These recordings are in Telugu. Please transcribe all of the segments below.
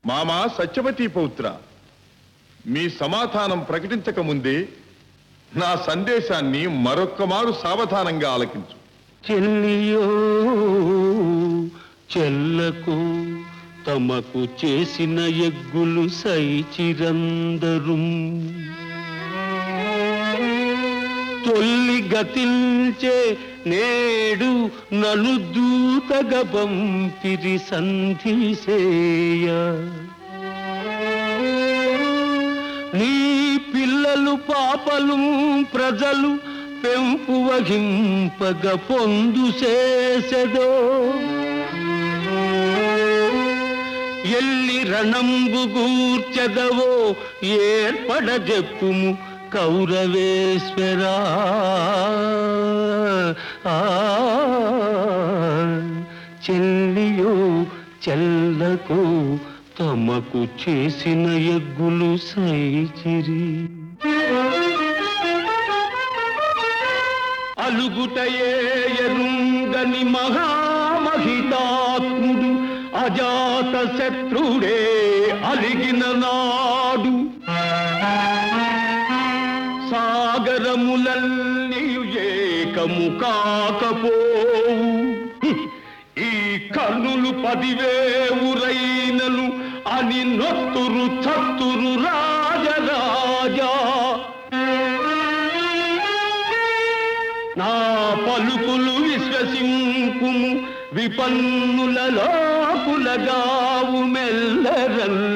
మామా సత్యవతి పౌత్ర, మీ సమాధానం ప్రకటించక ముందే నా సందేశాన్ని మరొక్కమారు సావధానంగా ఆలకించు. చెల్లియో చెల్లకు తమకు చేసిన ఎగ్గులు సైచిరందరు, తొల్లి గతిల్చే నేడు నలు దూతగ పంపిరి సంధిసేయ. నీ పిల్లలు పాపలు ప్రజలు పెంపు వహింపగ పొందు చేసెదో, ఎల్లి రణంబు గూర్చెదవో ఏర్పడ చెప్పుము కౌరవేశ్వరా. చెల్లియో చెల్లకు తమకు చేసిన ఎగ్గులు సైచిరి. అలుగుటయే ఎరుంగని మహామహితాత్ముడు అజాత శత్రుడే అలిగిన నాడు, సాగరములన్నీయు ఏకము కాకపోవు. ఈ కర్ణులు 10,000 అని నొత్తురు చత్తురు రాజరాజా. నా పలుకులు విశ్వసింపుము విపన్నుల లోకులగావు మెల్లరల్.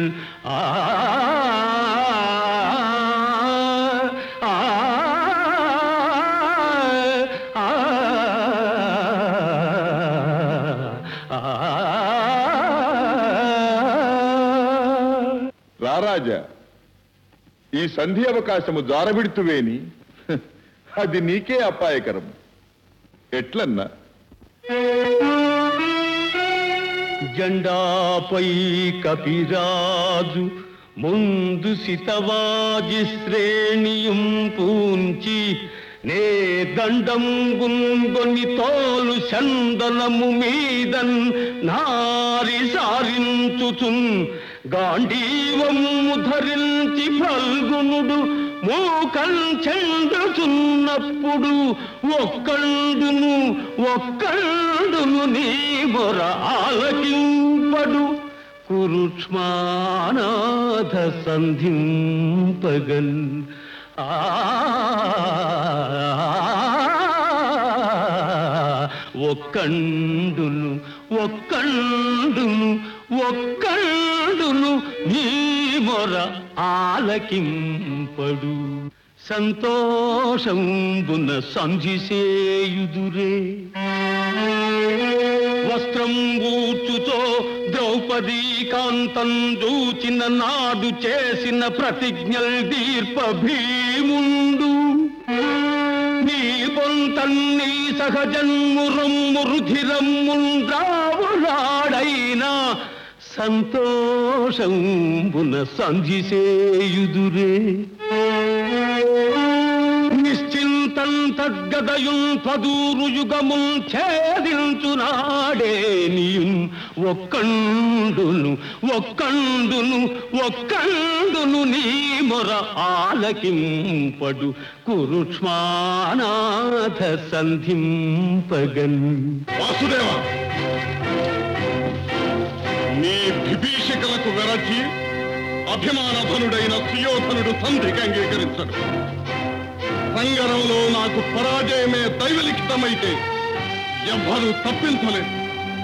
రారాజా, ఈ సంధి అవకాశము జారవిడుతువేని అది నీకే అపాయకరం. ఎట్లన్నా? జెండాపై కపిరాజు ముందు సితవాజి శ్రేణియం పూంచి, నే దండం గుంగొని తోలు చందనము మీదన్ నారి సారించుచున్, గాంధీవము ధరించి ఫల్గునుడు మూకం చెందుచున్నప్పుడు, ఒక్కండును నీ మొర ఆలకింపడు కురుక్ష్మానాథ సంధింపగన్. ఒక్కండును నీ మొర ఆలకింపడు. సంతోషంబున సంధిసేయుదురే. వస్త్రం గూర్చుతో ద్రౌపదీ కాంతం దూచిన నాడు చేసిన ప్రతిజ్ఞల్ దీర్ప భీముండు. నీ పొంతన్నీ సహజన్ము రొమ్ము రుధిరమ్ముండ్రావులాడైనా, సంతోషంబున సంధిసేయుదురే. నిశ్చింతం తద్గదయున్ పదూరు యుగముల్ ఛేదించునాడే నీయున్, ఒక్కండును నీ మొర ఆలకింపడు కురుక్ష్మానాథ సంధింపగన్. వాసుదేవా, నీ విభీషికలకు వెరచి అభిమానధనుడైన సుయోధనుడు సంధికి అంగీకరించడు. సంగరంలో నాకు పరాజయమే దైవలిఖితమైతే ఎవ్వరూ తప్పించలేదు.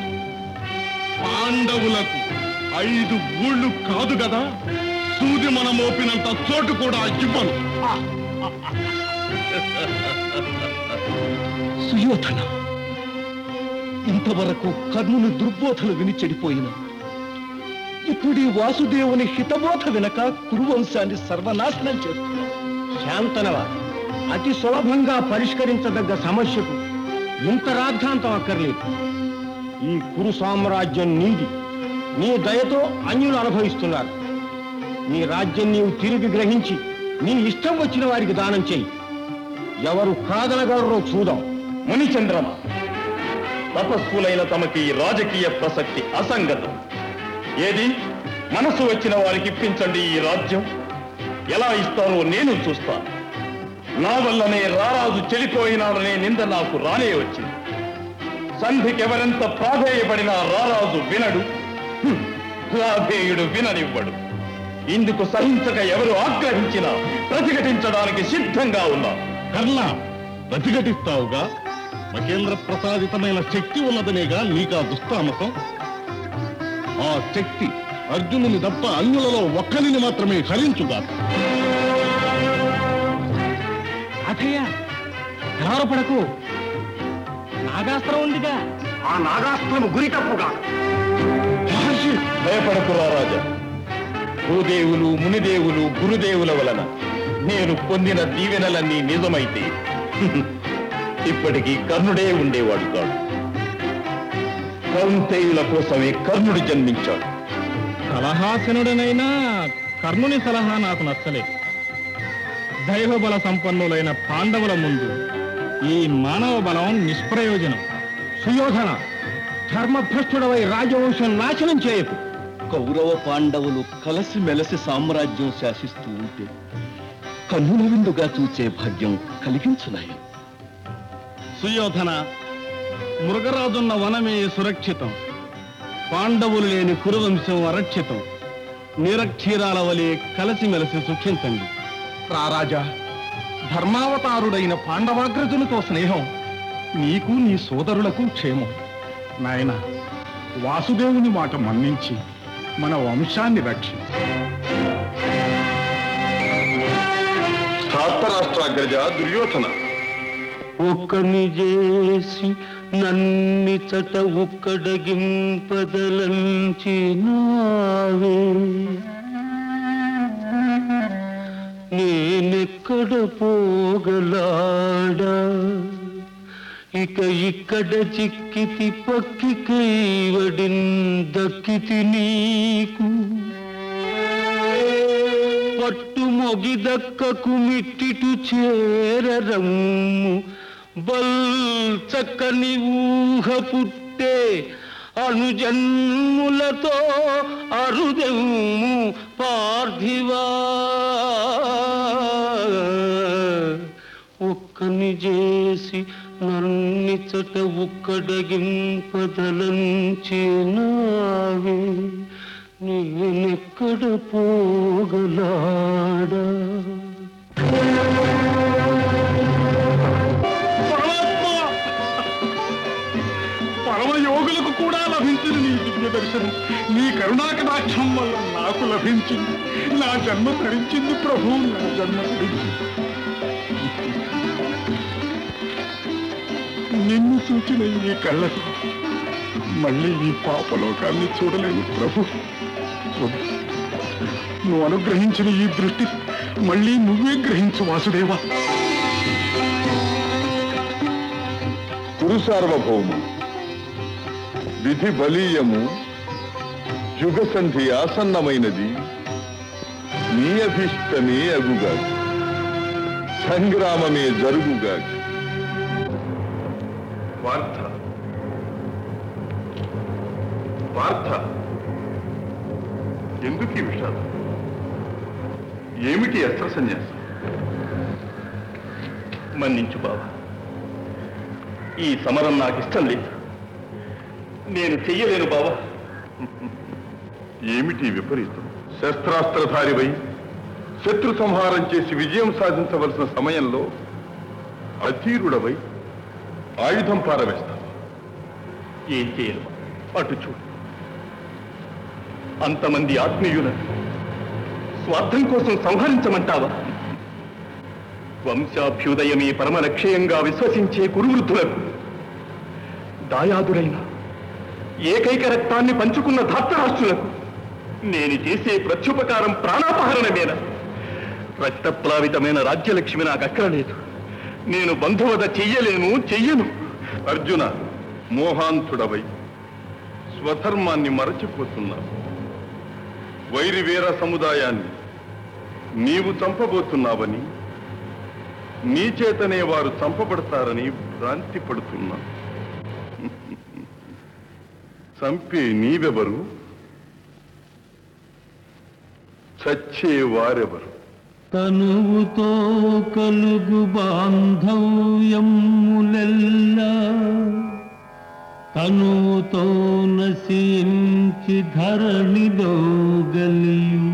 పాండవులకు 5 ఊళ్ళు కాదు గదా, సూది మన మోపినంత చోటు కూడా ఇవ్వను. సుయోధన, ఇంతవరకు కర్ణుని దుర్బోధలు విని చెడిపోయిన, ఇప్పుడు ఈ వాసుదేవుని హితబోధ వినక కురువంశాన్ని సర్వనాశనం చేస్తున్నావు. శాంతనవ, అతి సులభంగా పరిష్కరించదగ్గ సమస్యకు ఇంత రాద్ధాంతం అక్కర్లేదు. ఈ కురు సామ్రాజ్యం నీది. నీ దయతో అన్యులు అనుభవిస్తున్నారు. నీ రాజ్యం నీవు తిరిగి గ్రహించి నీ ఇష్టం వచ్చిన వారికి దానం చేయి. ఎవరు కాదనగలరో చూద్దాం. మునిచంద్రమ, తపస్సులైన తమకి రాజకీయ ప్రసక్తి అసంగతం. ఏది మనసు వచ్చిన వారికి ఇప్పించండి ఈ రాజ్యం. ఎలా ఇస్తారో నేను చూస్తాను. నా వల్లనే రారాజు చెడిపోయినాడనే నింద నాకు రానే వచ్చింది. సంధికెవరెంత ప్రాధేయపడినా రారాజు వినడు, రాధేయుడు విననివ్వడు. ఇందుకు సహించక ఎవరు ఆగ్రహించినా ప్రతిఘటించడానికి సిద్ధంగా ఉన్నారు. కర్ణ, ప్రతిఘటిస్తావుగా? మహేంద్ర ప్రసాదితమైన శక్తి ఉన్నదనేగా నీకా దుస్తామతం. ఆ శక్తి అర్జునుని తప్ప అన్యులలో ఒక్కరిని మాత్రమే హరించుగా. అథయ్య, కలవరపడకు. నాగాస్త్రం ఉందిగా. ఆ నాగాస్త్రము గురి తప్పుగా. భయపడకు రారాజా. భూదేవులు, మునిదేవులు, గురుదేవుల వలన నేను పొందిన దీవెనలన్నీ నిజమైతే ఇప్పటికీ కర్ణుడే ఉండేవాడు కాడు. కౌంతేయుల కోసమే కర్ణుడు జన్మించాడు. సలహాసనుడనైనా కర్ణుని సలహా నాకు నచ్చలేదు. దైవబల సంపన్నులైన పాండవుల ముందు ఈ మానవ బలం నిష్ప్రయోజనం. సుయోధన, ధర్మభ్రష్టుడవై రాజవంశం నాశనం చేయకు. కౌరవ పాండవులు కలిసిమెలసి సామ్రాజ్యం శాసిస్తూ ఉంటే కన్నుల విందుగా చూచే భాగ్యం కలిగించున్నాయి. సుయోధన, మృగరాజున్న వనమే సురక్షితం. పాండవులు లేని కురువంశం అరక్షితం. నిరక్షీరాల వలె కలిసిమెలసి సుఖించండి. రారాజా, ధర్మావతారుడైన పాండవాగ్రజునితో స్నేహం నీకు నీ సోదరులకు క్షేమం. నాయన, వాసుదేవుని మాట మన్నించి మన వంశాన్ని రక్షించు. ధార్తరాష్ట్రాగ్రజ దుర్యోధన, ఒక్కని చేసి నన్నిచట ఒక్కడగింపదలంచినావే, నేనెక్కడ పోగలాడా, ఇక ఇక్కడ చిక్కితి పక్కి కైవడిన్ దక్కితి నీకు, పట్టు మొగి దక్కకు మిట్టిటు చేరరమ్ము, బల్ చక్కని ఊహ పుట్టే అనుజన్ములతో అరుదెమ్ము పార్థివా, ఒక్కని చేసి నన్నిచట ఒక్కడగింపదలంచినావే, నేనెక్కడ పోగలాడా. పరమయోగులకు కూడా లభించిన నీ దివ్య దర్శనం నీ కరుణాకటాక్షం వల్ల నాకు లభించింది. నా జన్మ ధరించింది ప్రభు, నా జన్మ ధరించింది. నిన్ను చూచిన ఈ కళ్ళకు మళ్ళీ ఈ పాపలోకాన్ని చూడలేను ప్రభు. ప్రభు, నువ్వు అనుగ్రహించిన ఈ దృష్టి మళ్ళీ నువ్వే గ్రహించు వాసుదేవా. కురు సార్వభౌమ, విధి బలీయము, యుగ సంధి ఆసన్నమైనది, నీ అభిష్టమే అగుగా, సంగ్రామమే జరుగుగా. పార్థ, పార్థ, ఎందుకు ఈ విషాదం? ఏమిటి అస్త్ర సన్యాసం? మన్నించు బాబా, ఈ సమరం నాకు ఇష్టం లేదు. నేను చెయ్యలేను బాబా. ఏమిటి విపరీతం? శస్త్రాస్త్రధారివై శత్రు సంహారం చేసి విజయం సాధించవలసిన సమయంలో అధీరుడవై ఆయుధం పారవేస్తావు. ఏం చేయను? అటు చూడు, అంతమంది ఆత్మీయులను స్వార్థం కోసం సంహరించమంటావా? వంశాభ్యుదయమే పరమ లక్ష్యంగా విశ్వసించే కురువృద్ధులకు, దాయాదులైన ఏకైక రక్తాన్ని పంచుకున్న ధార్తరాష్ట్రులకు నేను చేసే ప్రత్యుపకారం ప్రాణాపహరణమేనా? రక్తప్లావితమైన రాజ్యలక్ష్మి నాకు అక్కరలేదు. నేను బంధువద చెయ్యను. అర్జున, మోహాంతుడవై స్వధర్మాన్ని మరచిపోతున్నావు. వైరి వీర సముదాయాన్ని నీవు చంపబోతున్నావని, నీ చేతనే వారు చంపబడతారని భ్రాంతి పడుతున్నా. చంపే నీవెవరు? చచ్చేవారెవరు? తనువుతో కలుగు బాంధవ్యములెల్లా తనువుతో నశించి ధరణిలో గలియు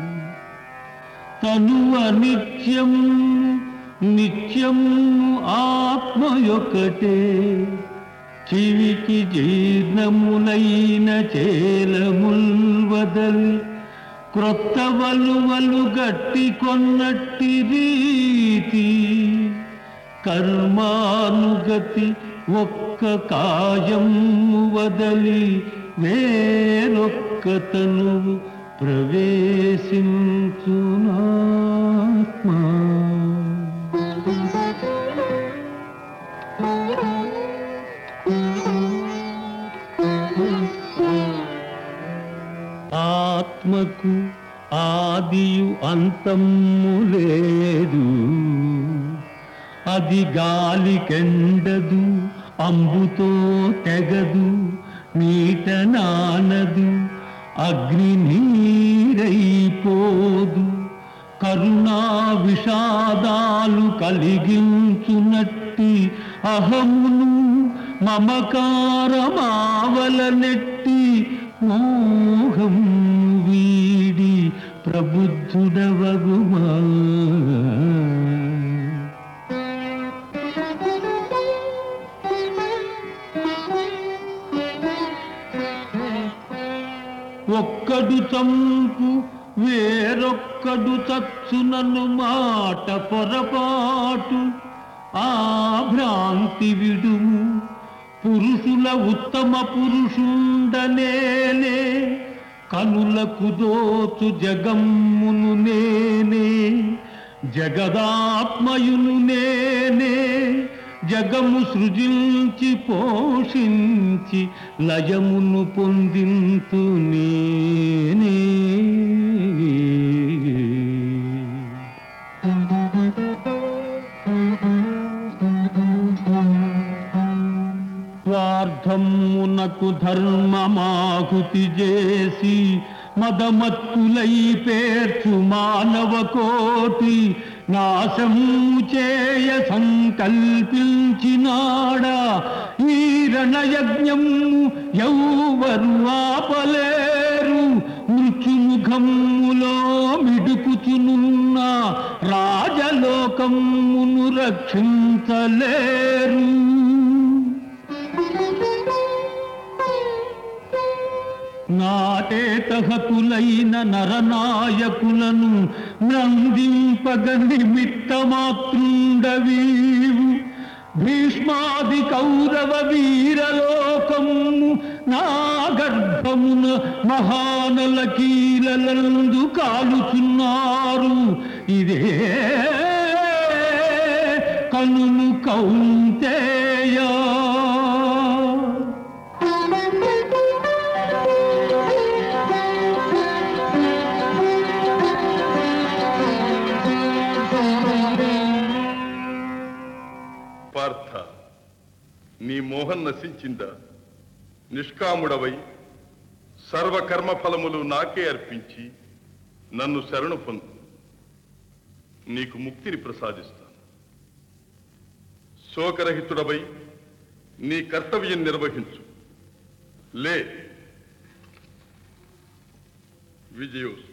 తనువ నిత్యం నిత్యం ఆత్మయొకటే చివికి జీర్ణములైన చేలముల్వదలి క్రొత్త వలువలు గట్టి కొన్నట్టి రీతి కర్మానుగతి ఒక్క కాయం వదలి వేరొక్క తనువు ప్రవేశించునాత్మా. ఆత్మకు ఆదియు అంతము లేదు, అది గాలికెండదు, అంబుతో తెగదు, నీట నానదు, అగ్ని నీరైపోదు. కరుణా విషాదాలు కలిగించునట్టి అహమును మమకారమావల నెట్టి మోహం వీడి ప్రబుద్ధుడవగుమా. ఒక్కడు చంపు వేరొక్కడు చచ్చునను మాట పొరపాటు, ఆ భ్రాంతి విడుము. పురుషుల ఉత్తమ పురుషుండనేనే, కనులకు దోచు జగమ్మును నేనే, జగదాత్మయును నేనే. జగము సృజించి పోషించి లయమును పొందింతు నేనే. స్వార్థమునకు ధర్మమాహుతి చేసి మదమత్తులై పేర్చు మానవ కోటి నాశము చేయ సంకల్పించినాడా. ఈ రణయజ్ఞము ఎవ్వరు ఆపలేరు, మృత్యుముఖములో మిడుకుచునున్న రాజలోకమును రక్షించలేరు. నాటేతహతులైన నరనాయకులను నందింపగ నిమిత్తమాతృండవీవు. భీష్మాది కౌరవ వీరలోకము నా గర్భమున మహానల కీలలందు కాలుచున్నారు. ఇదే కనుము కౌంతేయా. పార్థ, నీ మోహం నశించిందా? నిష్కాముడవై సర్వకర్మ ఫలములు నాకే అర్పించి నన్ను శరణు పొందు. నీకు ముక్తిని ప్రసాదిస్తాను. శోకరహితుడవై నీ కర్తవ్యం నిర్వహించు. లే. విజయోస్తు.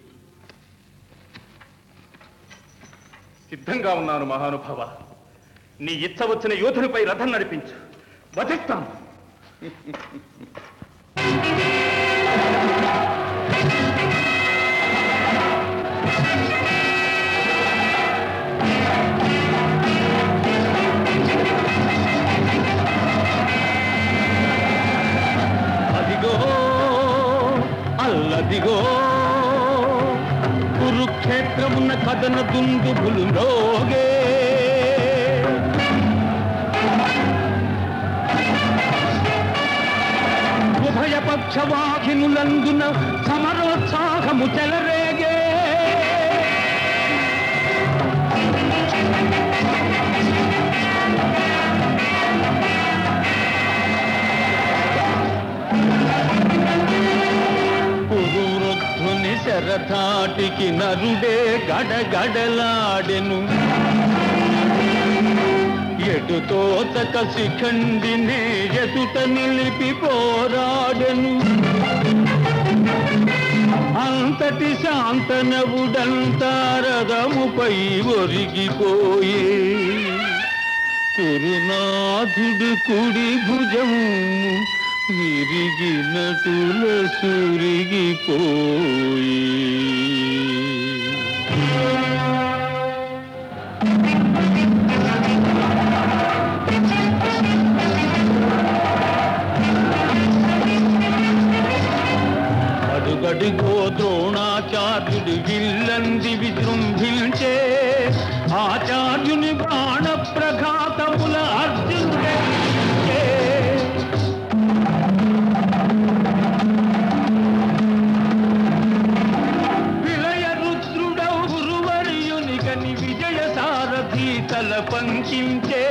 సిద్ధంగా ఉన్నాను మహానుభావ. నీ ఇచ్చ వచ్చిన యోధునిపై రథం నడిపించు, వధిస్తాను. అదిగో అల్లదిగో కురుక్షేత్రమున్న కథన దుందుబులు మ్రోగే. ఉభయపక్షవాహినులందున సమరోత్సాహము చెలరేగే. పురువృద్ధుని శరధాటికి నరుడే గడగడలాడెను. ఎటుతో తక శిఖండినే ఎదుట నిలిపి పోరాడెను. అంతటి శాంతనవుడంతారదముపై ఒరిగిపోయే. కురునాథుడు కుడి భుజము విరిగినటుల సురిగిపోయే. అడుగడుగో ద్రోణాచార్యుడు విల్లంది విజృంభించే. ఆచార్యుని బాణ ప్రఘాతముల అర్జునుడే. విలయ రుద్రుడౌ గురువర్యునికని విజయ సారథి తల పంకించే.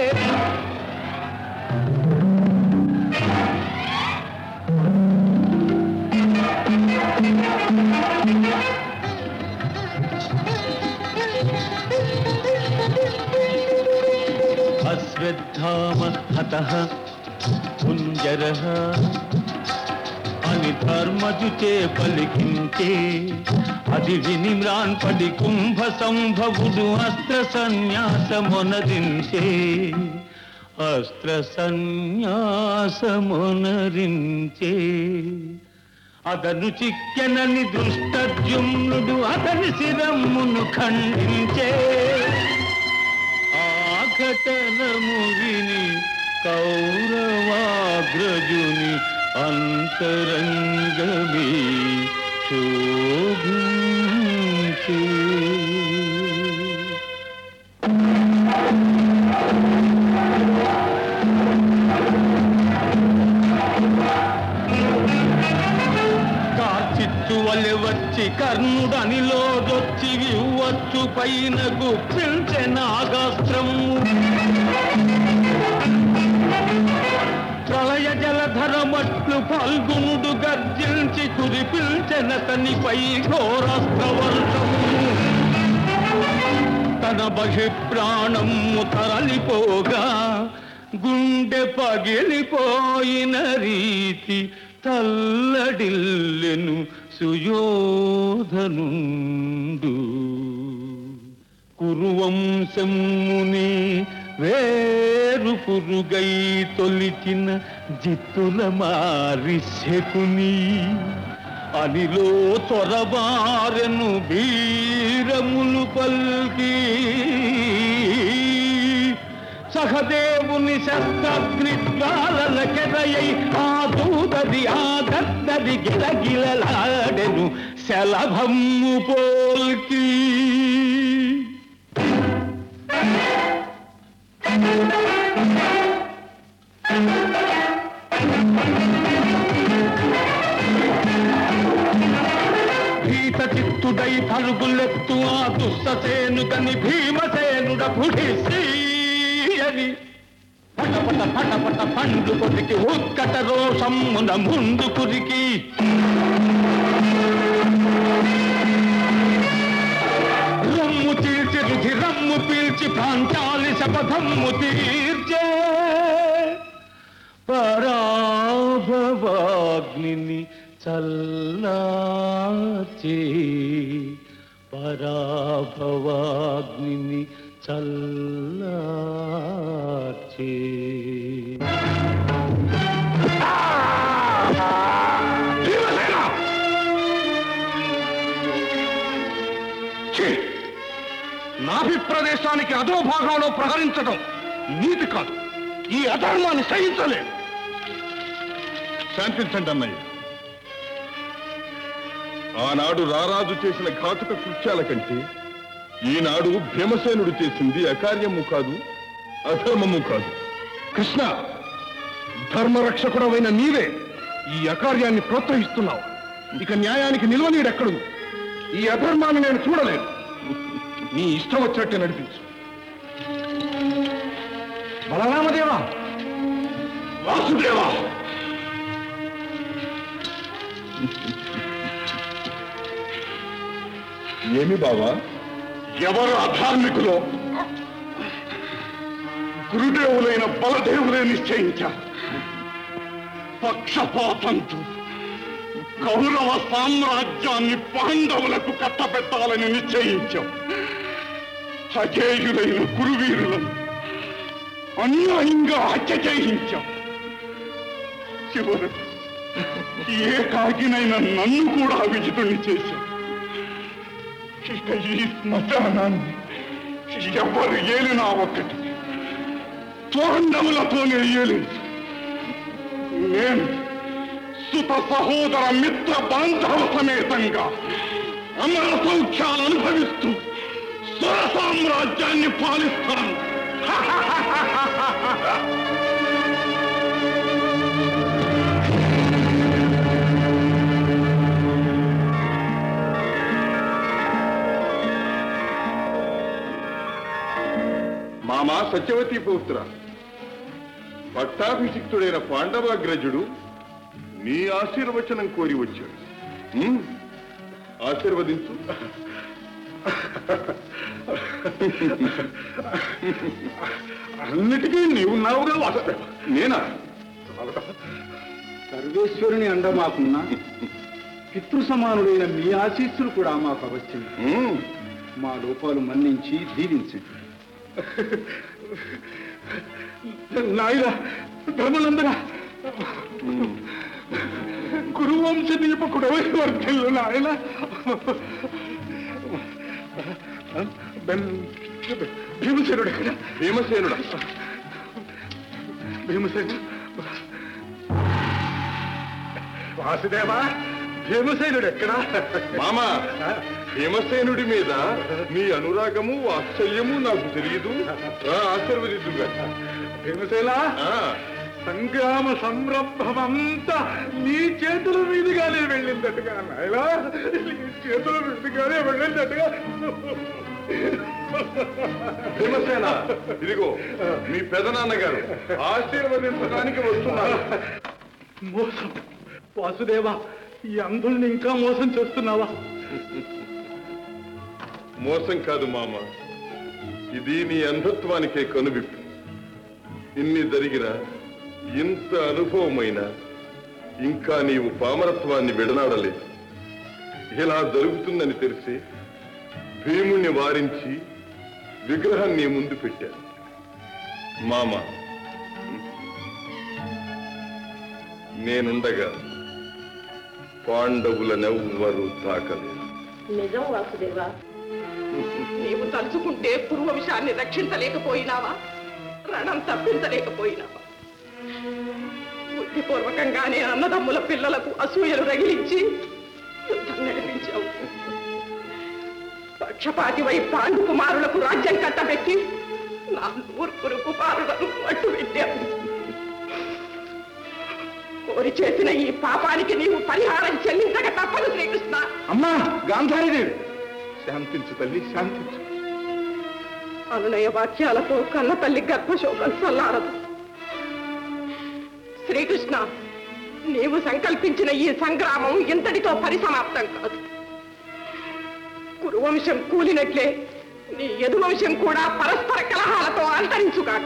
అశ్వత్థామ హతః కుంజరః అని ధర్మజుచే పలికించే. అది విని మ్రాన్పడి కుంభ సంభవుడు అస్త్ర సన్యాసమొనరించే. అస్త్ర సన్యాసమొనరించే. అతను చిక్కెనని దృష్టద్యుమ్నుడు అతని శిరమ్మును ఖండించే. ఆ ఘటనము విని కౌరవాగ్రజుని అంతరంగమే శోభించే. కార్చిచ్చువలె వచ్చి కర్ణుడనిలోదొచ్చి వివ్వచ్చు పైన గుప్పించే నాగాస్త్రము. ప్రళయ జలధరమట్లు ఫల్గునుడు గర్జించి కురిపిల్చెనతనిపై ఘోరాస్త్రవర్షము. తన బహిప్రాణము తరలిపోగా గుండె పగిలిపోయిన రీతి తల్లడిల్లెను సుయోధనుండు. కురువంశముని వేరు పురుగై తొలిచిన జిత్తుల మారి శకుని. అనిలో చొరబారెను వీరములు పల్కి. సహదేవుని శస్త్రాగ్ని జ్వాలలకెరయై ఆ దూదది ఆ దద్దది గిలగిలలాడెను శలభమ్ము పోల్కి. భీత చిత్తుడై పరుగులెత్తు ఆ దుష్టసేనుకని భీమసేనుడ పుడిసి అని పటపట పటపట పండు కొరికి ఉత్కట రోషమ్మున ముందు కురికి. రమ్ము తీర్చి రుధిరమ్ము పీల్చి ప్రాంతాలి శపథమ్ము తీర్చే. పరాభవాగ్నిని చల్లార్చే. పరాభవాగ్నిని చల్లార్చే. నాభి ప్రదేశానికి అధోభాగంలో ప్రహరించడం నీతి కాదు. ఈ అధర్మాన్ని సహించలేదు. శాంతించండి అన్నయ్య. ఆనాడు రారాజు చేసిన ఘాతుక కృత్యాల కంటే ఈనాడు భీమసేనుడు చేసింది అకార్యము కాదు, అధర్మము కాదు. కృష్ణ, ధర్మరక్షకుడవైన నీవే ఈ అకార్యాన్ని ప్రోత్సహిస్తున్నావు. ఇక న్యాయానికి నిల్వనీడెక్కడు. ఈ అధర్మాన్ని నేను చూడలేను. నీ ఇష్టం వచ్చినట్టే నడిపించు. బలరామదేవా, వాసుదేవా, ఏమి బావా? ఎవరు అధార్మికులో గురుదేవులైన బలదేవులే నిశ్చయించారు. పక్షపాతంతో కౌరవ సామ్రాజ్యాన్ని పాండవులకు కట్టబెట్టాలని నిశ్చయించాం. అజేయులైన కురువీరులను అన్యాయంగా హత్య చేయించాం. చివరకు ఏకాకినైన నన్ను కూడా విజితుణ్ణి చేశాం. ఇక ఈ శ్మశానాన్ని ఎవరు ఏలినా ఒక్కటి, పాండవులతోనే ఏలింది. నేను సుత సహోదర మిత్ర బాంధవ సమేతంగా అమర సౌఖ్యాలు అనుభవిస్తూ స్వర సామ్రాజ్యాన్ని పాలిస్తాను. మామా సత్యవతి పౌత్ర, పట్టాభిషిక్తుడైన పాండవాగ్రజుడు నీ ఆశీర్వచనం కోరి వచ్చాడు. ఆశీర్వదించు. అన్నిటికీ నీవున్నావుగా వాసుదేవ. నేనా? సర్వేశ్వరుని అండ మాకున్నా పితృ సమానుడైన మీ ఆశీస్సులు కూడా మాకు అవశ్యం. మా లోపాలు మన్నించి దీవించండి. నాయన ధర్మనందన, గురువంశ దీపకుడవై వర్తిల్లు నాయన. భీమసేనుడు ఎక్కడ? భీమసేనుడా? భీమసేను వాసుదేవా, భీమసేనుడు ఎక్కడా? మామా, భీమసేనుడి మీద నీ అనురాగము వాత్సల్యము నాకు తెలియదు. ఆశీర్వదిద్దుగా. భీమసేన, సంగ్రామ సంరంభమంతా నీ చేతుల మీదుగానే వెళ్ళిందట్టుగా నాయనా, నీ చేతుల మీదుగానే వెళ్ళిందట్టుగా. భీమసేన, ఇదిగో మీ పెదనాన్నగారు ఆశీర్వదించడానికి వస్తున్నారు. మోసం వాసుదేవా, ఈ అంధుల్ని ఇంకా మోసం చేస్తున్నావా? మోసం కాదు మామ, ఇది నీ అంధత్వానికే కనువిప్పు. ఇన్ని జరిగినా, ఇంత అనుభవమైన ఇంకా నీవు పామరత్వాన్ని విడనాడలేదు. ఇలా జరుగుతుందని తెలిసి భీముణ్ణి వారించి విగ్రహం నీ ముందు పెట్టాను. మామ, నేనుండగా పాండవులనెవ్వరూ తాకలేదు. నిజం వాసుదేవా, నీవు తలుచుకుంటే పూర్వవంశాన్ని రక్షించలేకపోయినావా, రణం తప్పించలేకపోయినావా? బుద్ధిపూర్వకంగానే అన్నదమ్ముల పిల్లలకు అసూయలు రగిలించి యుద్ధం నడిపించావు. పక్షపాతివై పాండు కుమారులకు రాజ్యం కట్టబెట్టి నా నూర్పురు కుమారులను అట్టు పెట్టావు. కోరి చేసిన ఈ పాపానికి నీవు పరిహారం చెల్లించక తప్పదు శ్రీకృష్ణ. అమ్మా గాంధారీదేవి, శాంతించు తల్లి, శాంతించు. అనునయ వాక్యాలతో కన్న తల్లి గర్భశోకం చల్లారదు. శ్రీకృష్ణ, నీవు సంకల్పించిన ఈ సంగ్రామం ఇంతటితో పరిసమాప్తం కాదు. కురువంశం కూలినట్లే నీ యదువంశం కూడా పరస్పర కలహాలతో అంతరించుకాడు.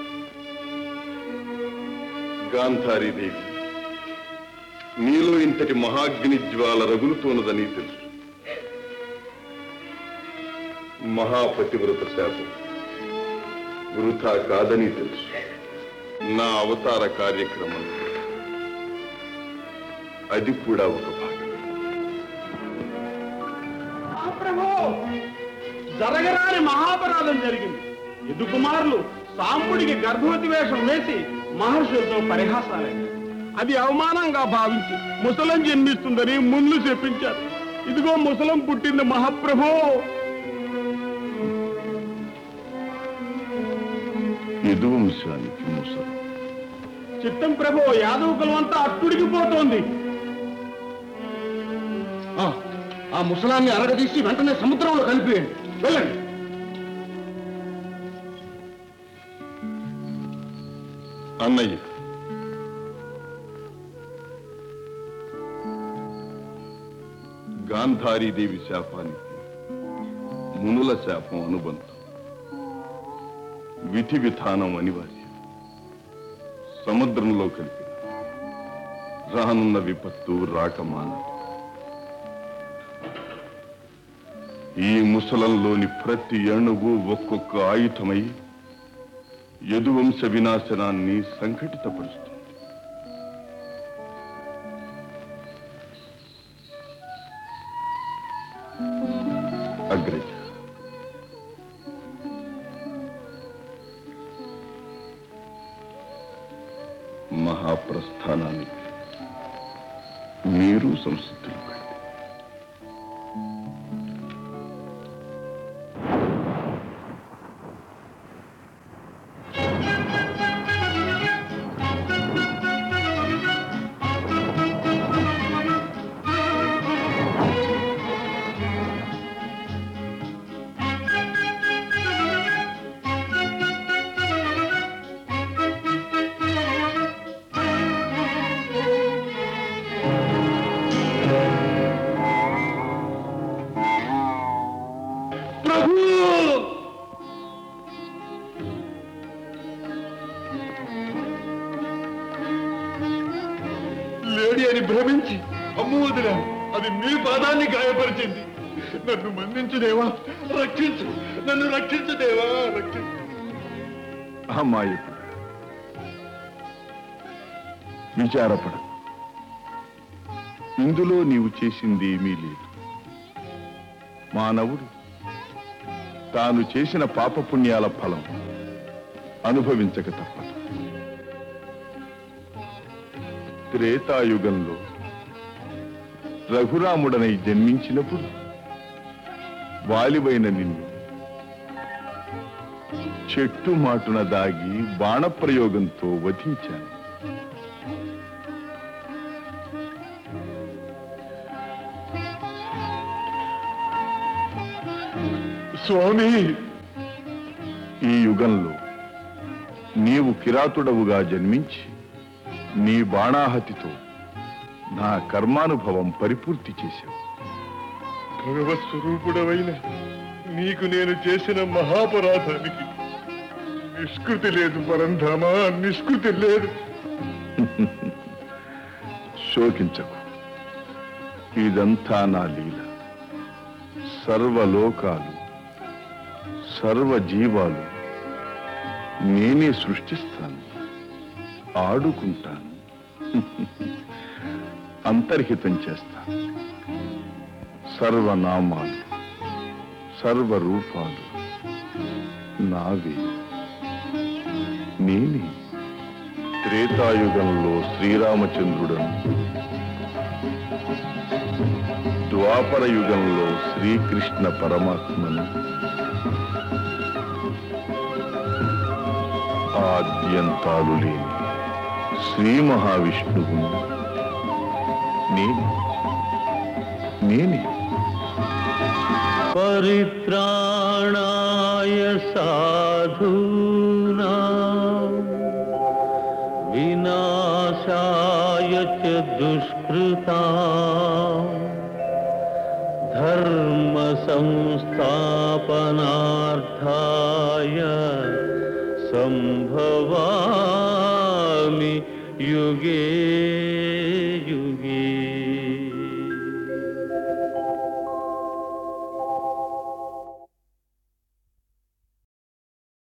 గాంధారీదేవి, నీలో ఇంతటి మహాగ్ని జ్వాల రగులుతున్నదని తెలుసు. మహాపతివ్రత శాపం వృథా కాదని తెలుసు. నా అవతార కార్యక్రమం అది కూడా ఒక భాగం. ప్రభు, జరగరాని మహాపరాధం జరిగింది. యదుకుమారులు సాంబుడికి గర్భవతి వేషం వేసి మహర్షులతో పరిహాసాలయ్యారు. అది అవమానంగా భావించి ముసలం జన్మిస్తుందని ముందు చెప్పించారు. ఇదిగో ముసలం పుట్టింది మహాప్రభు. యదువంశానికి ముసలం. చిత్తం ప్రభు, యాదవ కులం అంతా అట్టుడికి పోతోంది. ఆ ముసలాన్ని అరగదీసి వెంటనే సముద్రంలో కలిపేయండి. వెళ్ళండి. అన్నయ్య, గాంధారీదేవి శాపానికి మునుల శాపం అనుబంధం, విధి విధానం అనివార్యం. సముద్రంలో కలిపి రానున్న విపత్తు రాకమానదు. ఈ ముసలంలోని ప్రతి అణువు ఒక్కొక్క ఆయుధమై యదువంశ వినాశనాన్ని సంఘటితపరుస్తుంది. అగ్రజ, మహాప్రస్థానానికి మీరు సంసిద్ధులు కండి. లేడి అని భ్రమించి అమ్ము వదిలా, అది నీ పాదాన్ని గాయపరిచింది. నన్ను మన్నించు దేవా, రక్షించు, నన్ను రక్షించు దేవా, రక్షించు. అమ్మాయిపుడు విచారపడ, ఇందులో నీవు చేసింది ఏమీ లేదు. మానవుడు తాను చేసిన పాపపుణ్యాల ఫలం అనుభవించక తప్పదు. త్రేతాయుగంలో రఘురాముడనై జన్మించినప్పుడు వాలివైన నిన్ను చెట్టు మాటున దాగి బాణప్రయోగంతో వధించాను. స్వామి, ఈ యుగంలో నీవు కిరాతుడవుగా జన్మించి నీ బాణాహతితో నా కర్మానుభవం పరిపూర్తి చేశావు. భగవత్స్వరూపుడవైన నీకు నేను చేసిన మహాపరాధానికి నిష్కృతి లేదు పరంధామా, నిష్కృతి లేదు. శోకించకు, ఇదంతా నా లీల. సర్వలోకాలు, సర్వజీవాలు నేనే సృష్టిస్తాను, ఆడుకుంటాను, అంతర్హితం చేస్తాను. సర్వనామాలు, సర్వరూపాలు నావే, నేనే. త్రేతాయుగంలో శ్రీరామచంద్రుడను, ద్వాపర యుగంలో శ్రీకృష్ణ పరమాత్మను, ఆద్యంతాలు లేని శ్రీ మహావిష్ణువును నేనే. పరిత్రాణాయ సాధూనాం వినాశాయ చ దుష్కృతాం ధర్మ సంస్థాపనార్థాయ సంభవామి యుగే